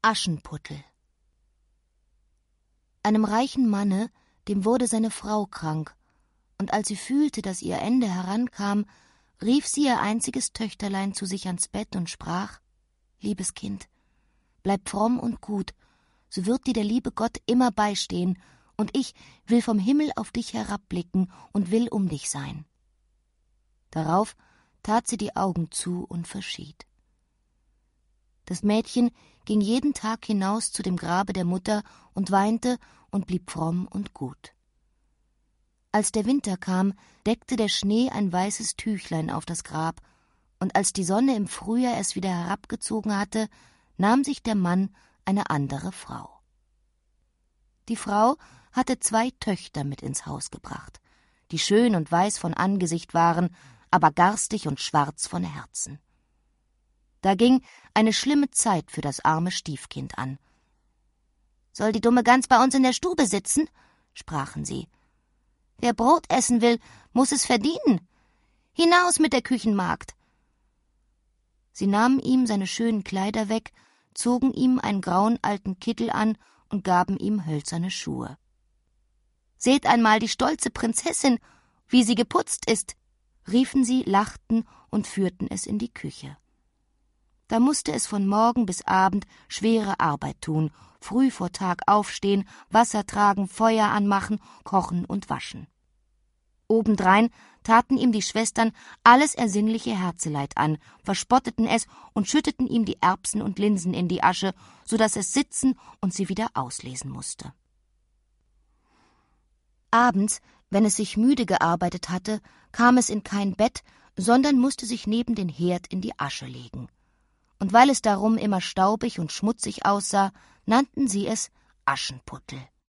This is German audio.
Aschenputtel. Einem reichen Manne, dem wurde seine Frau krank, und als sie fühlte, dass ihr Ende herankam, rief sie ihr einziges Töchterlein zu sich ans Bett und sprach: »Liebes Kind, bleib fromm und gut, so wird dir der liebe Gott immer beistehen, und ich will vom Himmel auf dich herabblicken und will um dich sein.« Darauf tat sie die Augen zu und verschied. Das Mädchen ging jeden Tag hinaus zu dem Grabe der Mutter und weinte und blieb fromm und gut. Als der Winter kam, deckte der Schnee ein weißes Tüchlein auf das Grab, und als die Sonne im Frühjahr es wieder herabgezogen hatte, nahm sich der Mann eine andere Frau. Die Frau hatte 2 Töchter mit ins Haus gebracht, die schön und weiß von Angesicht waren, aber garstig und schwarz von Herzen. Da ging eine schlimme Zeit für das arme Stiefkind an. »Soll die dumme Gans bei uns in der Stube sitzen?« sprachen sie. »Wer Brot essen will, muß es verdienen. Hinaus mit der Küchenmagd!« Sie nahmen ihm seine schönen Kleider weg, zogen ihm einen grauen alten Kittel an und gaben ihm hölzerne Schuhe. »Seht einmal die stolze Prinzessin, wie sie geputzt ist«, riefen sie, lachten und führten es in die Küche. Da musste es von Morgen bis Abend schwere Arbeit tun, früh vor Tag aufstehen, Wasser tragen, Feuer anmachen, kochen und waschen. Obendrein taten ihm die Schwestern alles ersinnliche Herzeleid an, verspotteten es und schütteten ihm die Erbsen und Linsen in die Asche, so daß es sitzen und sie wieder auslesen musste. Abends, wenn es sich müde gearbeitet hatte, kam es in kein Bett, sondern musste sich neben den Herd in die Asche legen. Und weil es darum immer staubig und schmutzig aussah, nannten sie es Aschenputtel.